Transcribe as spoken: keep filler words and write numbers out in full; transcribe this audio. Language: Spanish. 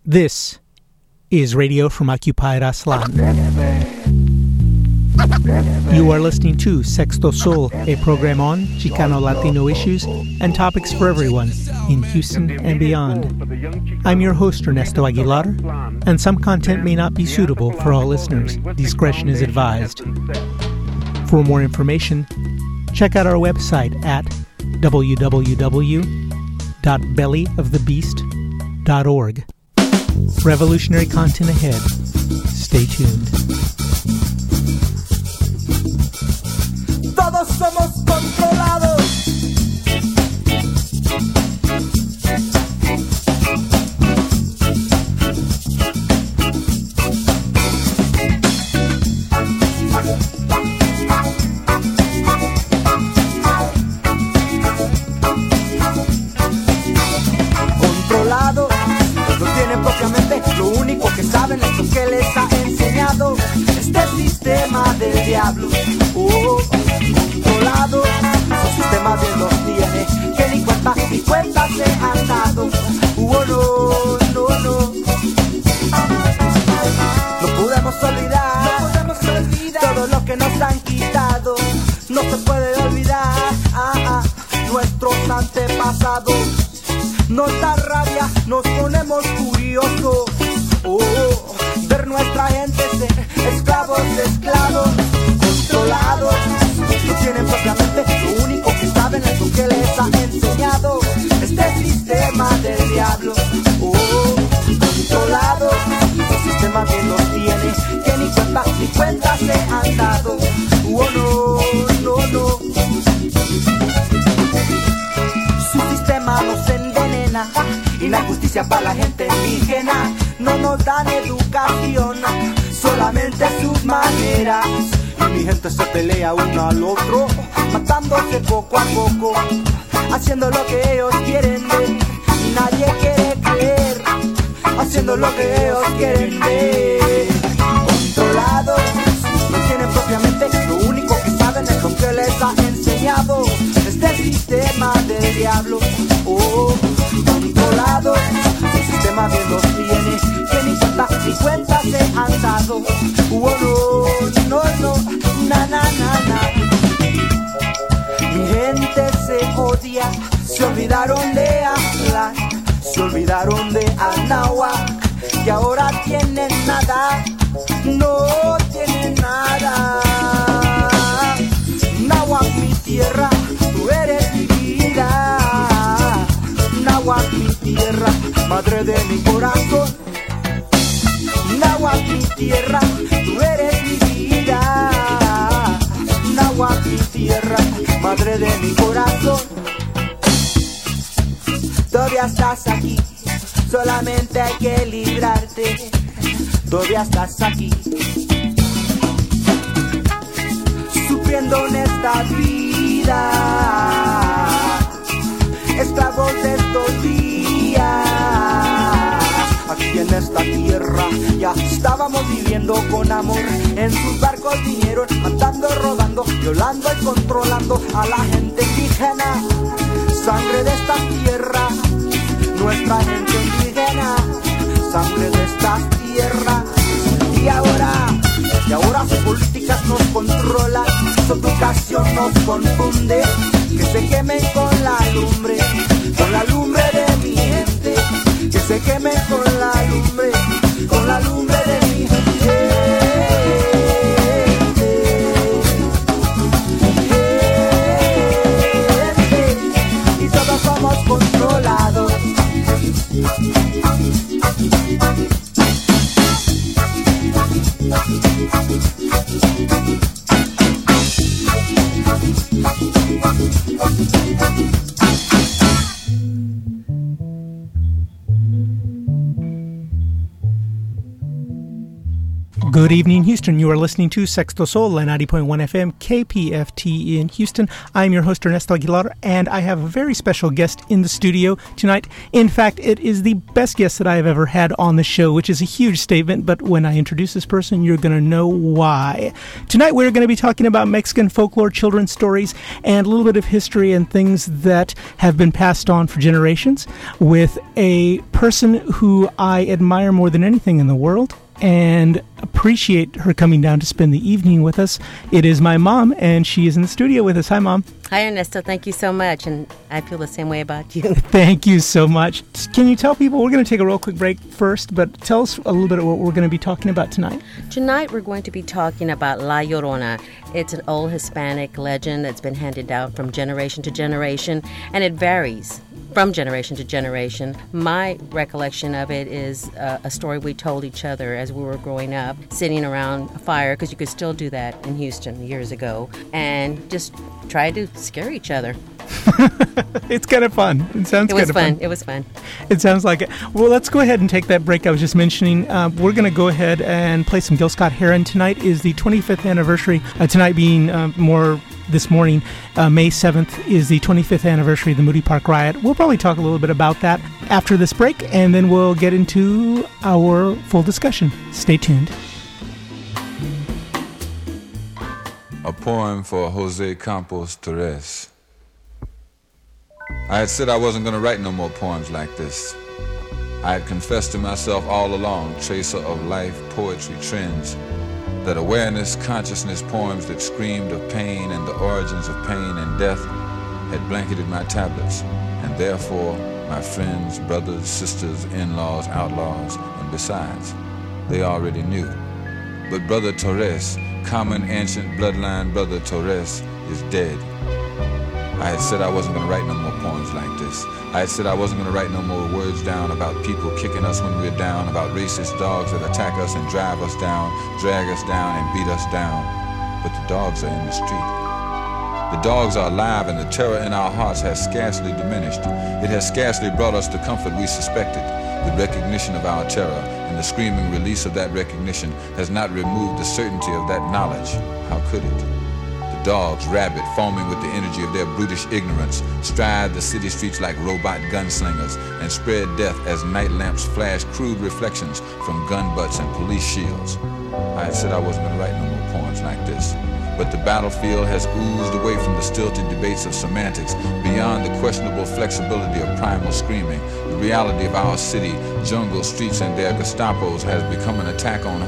This is Radio from Occupied Aztlán. You are listening to Sexto Sol, a program on Chicano Latino issues and topics for everyone in Houston and beyond. I'm your host, Ernesto Aguilar, and some content may not be suitable for all listeners. Discretion is advised. For more information, check out our website at w w w dot belly of the beast dot org. Revolutionary content ahead. Stay tuned. Todos somos controlados. Controlados, no tienen propiamente, lo único que saben es lo que les ha enseñado este sistema del diablo. Oh, controlado, su sistema bien los tiene, que ni cuenta, ni cuenta se han dado. Oh, no, no, no. No podemos olvidar, no podemos olvidar todo lo que nos han quitado. No se puede olvidar ah, ah, nuestros antepasados. Nos da rabia, nos ponemos curiosos. Oh, ver nuestra gente ser esclavos de esclavos, controlados. No tienen propiamente, lo único que saben es lo que les ha enseñado este sistema del diablo. Oh, controlados, el sistema bien los tiene, que ni cuenta, ni cuenta se han dado. Oh, no, no, no. Su sistema nos envenena y la justicia para la gente indígena. No nos dan educación, solamente sus maneras. Y mi gente se pelea uno al otro, matándose poco a poco, haciendo lo que ellos quieren ver y nadie quiere creer, haciendo lo que ellos quieren ver. Controlados, no tienen propiamente, lo único que saben es lo que les ha enseñado este sistema del diablo. Oh, controlados, el sistema bien los tiene, que ni cuenta, ni cuenta se han dado. Oh, no, no, no, na, na, na, na. Mi gente se odia, se olvidaron de hablar, se olvidaron de Anáhuac, y ahora tienen nada, no tienen nada. Náhuac, mi tierra, tú eres mi vida. Náhuac, mi tierra, madre de mi corazón. Náhuac, mi tierra, tú eres mi vida. Náhuac, mi tierra, madre de mi corazón. Todavía estás aquí, solamente hay que librarte. Todavía estás aquí, sufriendo en esta vida, esclavos de estos días. Aquí en esta tierra ya estábamos viviendo con amor. En sus barcos vinieron matando, robando, violando y controlando a la gente indígena. Sangre de esta tierra, nuestra gente indígena. Sangre de esta tierra. Y ahora, y ahora sus políticas nos controlan, su educación nos confunde. Que se quemen con la lumbre, con la lumbre de mi gente. Que se quemen con la lumbre, con la lumbre de mi gente. Y todos somos controlados. Good evening, Houston. You are listening to Sexto Sol, ninety point one F M, K P F T in Houston. I'm your host, Ernesto Aguilar, and I have a very special guest in the studio tonight. In fact, it is the best guest that I have ever had on the show, which is a huge statement, but when I introduce this person, you're going to know why. Tonight, we're going to be talking about Mexican folklore, children's stories, and a little bit of history and things that have been passed on for generations with a person who I admire more than anything in the world and appreciate her coming down to spend the evening with us. It is my mom, and she is in the studio with us. Hi, Mom. Hi, Ernesto. Thank you so much, and I feel the same way about you. Thank you so much. Can you tell people, we're going to take a real quick break first, but tell us a little bit of what we're going to be talking about tonight. Tonight, we're going to be talking about La Llorona. It's an old Hispanic legend that's been handed down from generation to generation, and it varies from generation to generation. My recollection of it is uh, a story we told each other as we were growing up, sitting around a fire, because you could still do that in Houston years ago, and just try to scare each other. It's kind of fun. It sounds kind of fun. It was fun. It sounds like it. Well, let's go ahead and take that break I was just mentioning. Uh, we're going to go ahead and play some Gil Scott-Heron. Tonight is the twenty-fifth anniversary. Uh, tonight being uh, more this morning, uh, May seventh, is the twenty-fifth anniversary of the Moody Park riot. We'll probably talk a little bit about that after this break, and then we'll get into our full discussion. Stay tuned. A poem for Jose Campos Torres. I had said I wasn't going to write no more poems like this. I had confessed to myself all along, tracer of life, poetry, trends, that awareness, consciousness poems that screamed of pain and the origins of pain and death had blanketed my tablets, and therefore my friends, brothers, sisters, in-laws, outlaws, and besides, they already knew. But Brother Torres, common ancient bloodline Brother Torres, is dead. I had said I wasn't going to write no more poems like this. I had said I wasn't going to write no more words down about people kicking us when we're down, about racist dogs that attack us and drive us down, drag us down and beat us down. But the dogs are in the street. The dogs are alive, and the terror in our hearts has scarcely diminished. It has scarcely brought us the comfort we suspected. The recognition of our terror and the screaming release of that recognition has not removed the certainty of that knowledge. How could it? The dogs, rabid, foaming with the energy of their brutish ignorance, stride the city streets like robot gunslingers and spread death as night lamps flash crude reflections from gun butts and police shields. I had said I wasn't going to write no more poems like this. But the battlefield has oozed away from the stilted debates of semantics, beyond the questionable flexibility of primal screaming. The reality of our city, jungle streets, and their Gestapos has become an attack on